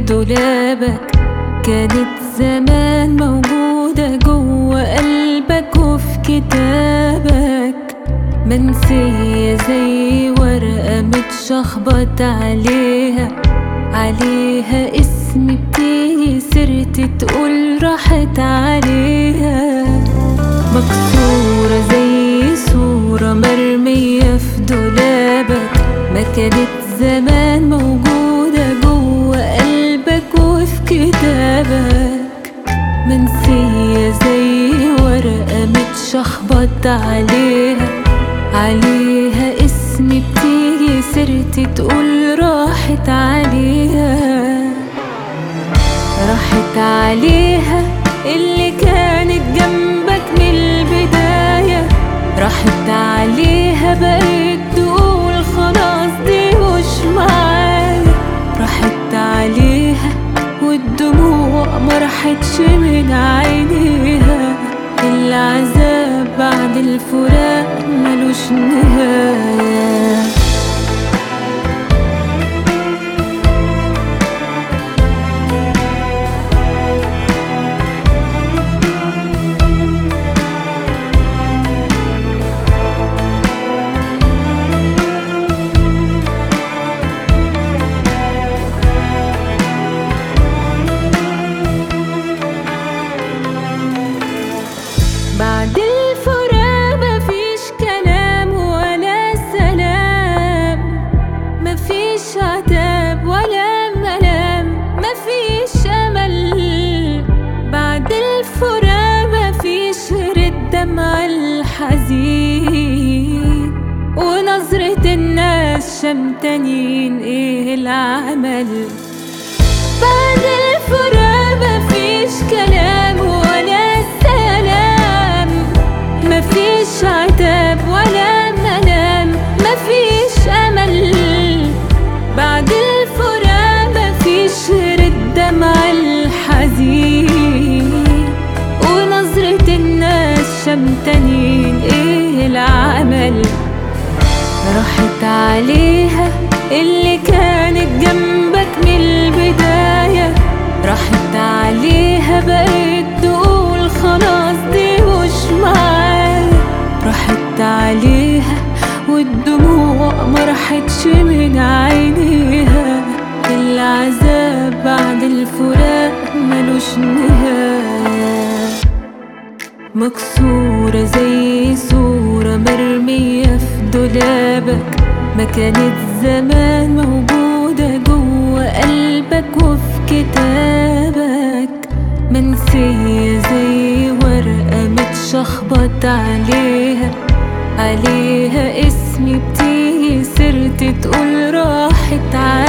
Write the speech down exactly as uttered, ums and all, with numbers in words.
دولابك، كانت زمان موجودة جوا قلبك وفي كتابك، منسية زي ورقة متشخبط عليها عليها اسمي، بتيجي سيرتي تقول راحت عليها، مكسورة زي صورة مرمية في دولابك، ما كانت زمان موجودة جوا قلبك وفي كتابك، منسية زي ورقة متشخبط عليها عليها اسمي، بتيجي سيرتي تقول راحت عليها، راحت عليها اللي كانت جنبك من البداية، راحت عليها بقيت تقول خلاص دي مش معايا، راحت عليها والدموع مرحتش من عينيها، العذاب بعد الفراق ملوش نهاية. بعد الفراق مفيش كلام ولا سلام، مفيش عتاب ولا ملام، مفيش أمل، بعد الفراق مفيش غير الدمع الحزين ونظرة الناس شمتانين ايه العمل، بعد الفراق مفيش كلام ولا سلام، مفيش عتاب ولا ملام، مفيش أمل، بعد الفراق مفيش غير الدمع الحزين ونظرة الناس شمتانين ايه العمل، راحت عليها اللي كانت جنبك من البداية، راحت عليها بقيت تقول خلاص دي مش معايا، راحت عليها والدموع مرحتش من عينيها، العذاب بعد الفراق ملوش نهاية، مكسورة زي صورة مرمية في دولابك، ما كانت زمان موجودة جوا قلبك وفي كتابك، منسية زي ورقة متشخبط عليها عليها اسمي، بتيجي سيرتي تقول راحت عليها.